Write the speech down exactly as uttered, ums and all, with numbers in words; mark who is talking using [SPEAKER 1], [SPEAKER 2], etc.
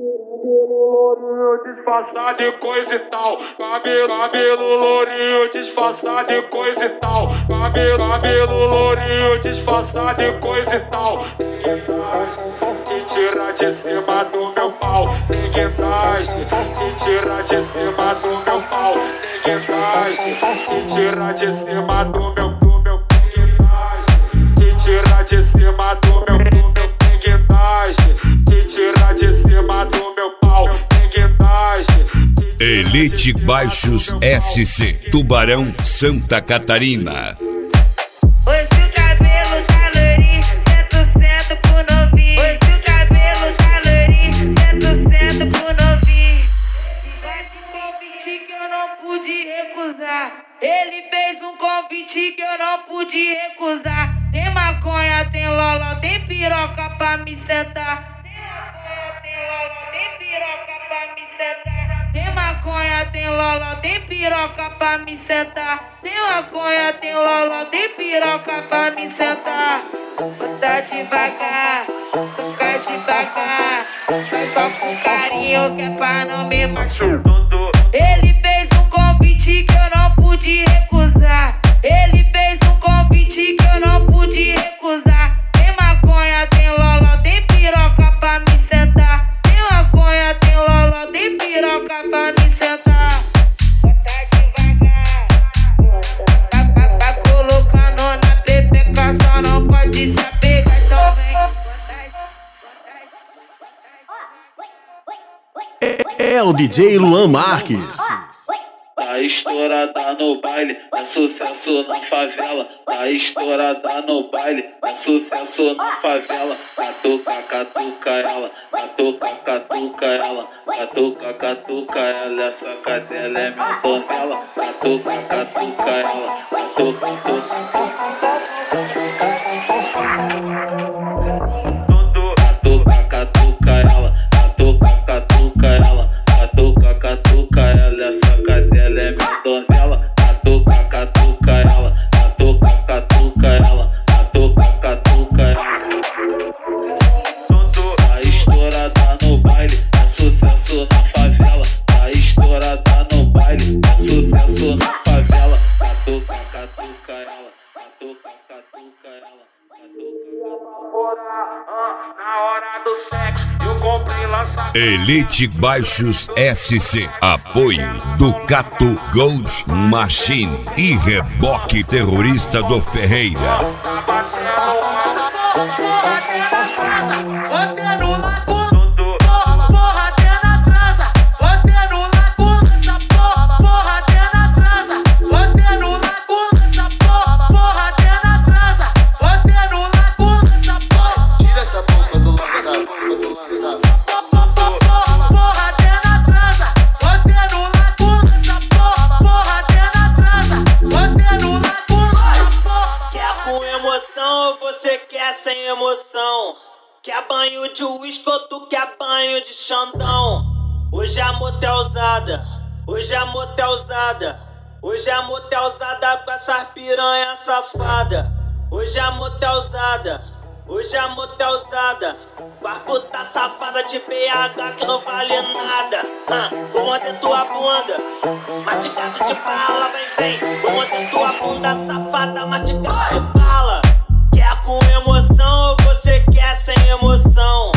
[SPEAKER 1] Disfarçado de coisa e tal, cabelo, cabelo lourinho, disfarçado de coisa e tal, cabelo, cabelo lourinho, disfarçado de coisa e tal. Ninguém traz, te tira de cima do meu pau. Ninguém traz, te tira de cima do meu pau. Ninguém traz, te tira de cima do meu, do meu. Ninguém traz, te tira de cima do meu, do meu. Ninguém traz, te tira de cima do meu pau.
[SPEAKER 2] Elite Baixos S C, Tubarão, Santa Catarina.
[SPEAKER 3] Oi, se o cabelo tá lourinho, cento, cento pro novinho. Oi, se o cabelo tá lourinho, cento, cento pro novinho. Faz um convite que eu não pude recusar. Ele fez um convite que eu não pude recusar. Tem maconha, tem loló, tem piroca pra me sentar. Tem maconha, tem loló, tem piroca pra me sentar. Tem maconha, tem loló, tem piroca pra me sentar. Bota devagar, toca devagar. Faz só com carinho que é pra não me machucar. Ele fez um convite que eu não pude recusar. Ele fez um convite que eu não pude recusar. Tem maconha, tem loló, tem piroca pra me sentar. Tem maconha, tem loló, tem piroca pra me sentar. Bota devagar, vai, vai, vai colocando na pepeca, só não pode se apegar, então vem.
[SPEAKER 4] É, é o D J Luan Marques.
[SPEAKER 5] Tá estourada no baile, é sucesso na favela. Tá estourada no baile, é sucesso na favela. Catuca, catuca ela, catuca, catuca ela, catuca, catuca ela. Essa cadela é minha donzela. Catuca, catuca ela, catuca, catuca. Catuca, catuca ela, catuca, catuca ela, catuca, catuca ela. Essa cadela é minha donzela. Catuca, catuca ela, catuca, catuca ela, catuca, catuca ela. Tá estourada no baile, é sucesso na favela. Tá estourada no baile, é sucesso na favela. Catuca, catuca ela, catuca, catuca ela, catuca, catuca.
[SPEAKER 1] Na hora do sexo, eu comprei lançamento.
[SPEAKER 2] Elite Baixos S C, apoio do Cato Gold Machine e Reboque Terrorista do Ferreira.
[SPEAKER 3] Você no lago, porra, porra, tem na trança. Você no lago, essa porra, porra, tem na trança. Você no lago, essa porra, porra, tem na trança. Você no lago, essa porra.
[SPEAKER 6] Tira essa boca do lançado, boca do lançado.
[SPEAKER 3] Porra, tem na trança. Você no lago, essa porra, porra, tem na trança. Você no lago, essa porra.
[SPEAKER 7] Quer com emoção ou você quer sem emoção? Quer banho de uísque ou tu quer banho de Xandão? Hoje é motelzada, hoje é motelzada, hoje é motelzada com essas piranha safada. Hoje é motelzada, hoje é motelzada, com as puta safada de B H que não vale nada. Hum, vou morder tua bunda, mastigado de bala, vem, vem. Vou morder tua bunda safada, mastigado de bala. Quer com emoção ou você quer sem emoção?